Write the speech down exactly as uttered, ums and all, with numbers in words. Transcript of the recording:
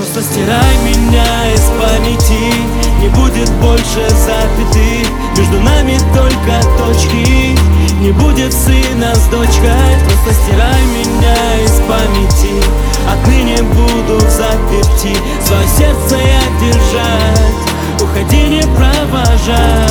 Просто стирай меня из памяти, не будет больше запятых, между нами только точки, не будет сына с дочкой. Просто стирай меня из памяти, отныне буду взаперти, свое сердце я держать, уходи не провожать.